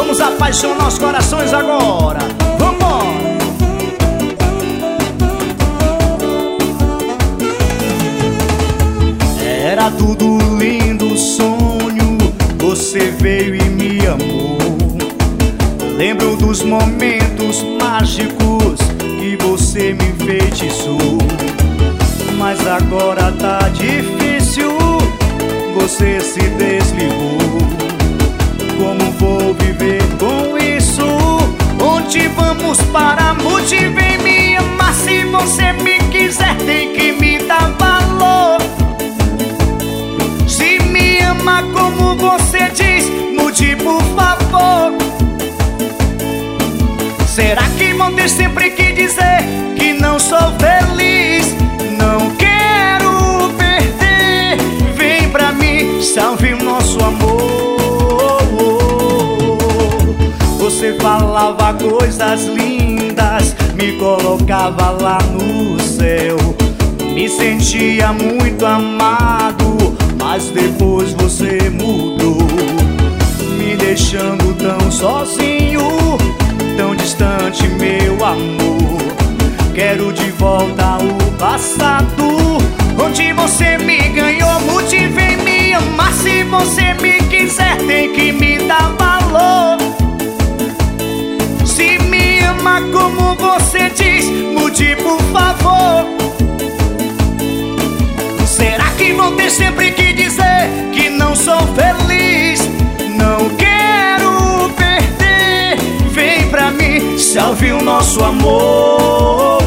Vamos apaixonar os corações agora. Vambora! Era tudo lindo, sonho, você veio e me amou. Lembro dos momentos mágicos que você me enfeitiçou. Mas agora tá difícil, você se desligou. Como vou viver com isso? Onde vamos parar? Motive em me amar. Se você me quiser, tem que me dar valor. Se me ama como você diz, mude por favor. Será que vão ter sempre que dizer que não sou feliz? Não quero perder. Vem pra mim, salve o nosso amor. Você falava coisas lindas, me colocava lá no céu. Me sentia muito amado, mas depois você mudou, me deixando tão sozinho, tão distante, meu amor. Quero de volta o passado, onde você me ganhou. Motive em me amar. Se você me quiser, tem que me dar valor. Se me ama como você diz, mude por favor. Será que vou ter sempre que dizer que não sou feliz? Não quero perder. Vem pra mim, salve o nosso amor.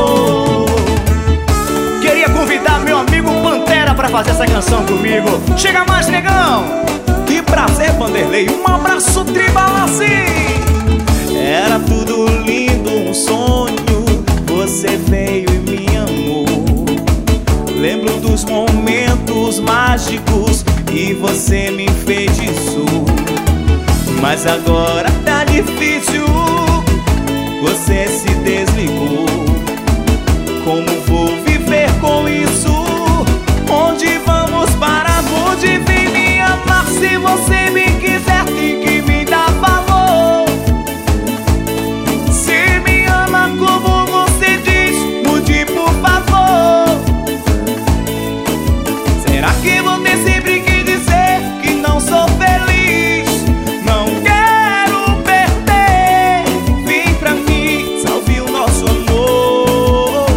Queria convidar meu amigo Pantera pra fazer essa canção comigo. Chega mais, negão. Que prazer, Vanderlei. Um abraço tribal assim. Era tudo lindo, um sonho, você veio e me amou. Lembro dos momentos mágicos e você me enfeitiçou. Mas agora tá difícil, você se desligou. Como vou viver com isso? Onde vamos parar? Onde vem me amar? Se você me quiser, tem que me dar valor. Se me ama como você diz, mude por favor. Será que vou ter sempre que dizer que não sou feliz? Não quero perder. Vem pra mim, salve o nosso amor.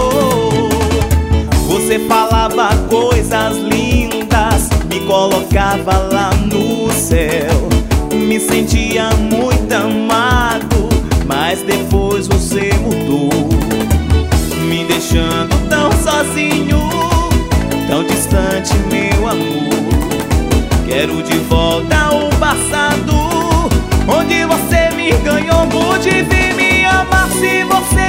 Você falava coisas lindas, me colocava lá no céu. Me sentia muito amado, mas depois você mudou, me deixando tão sozinho, tão distante, meu amor. Quero de volta o passado, onde você me ganhou. Motive me amar. Se você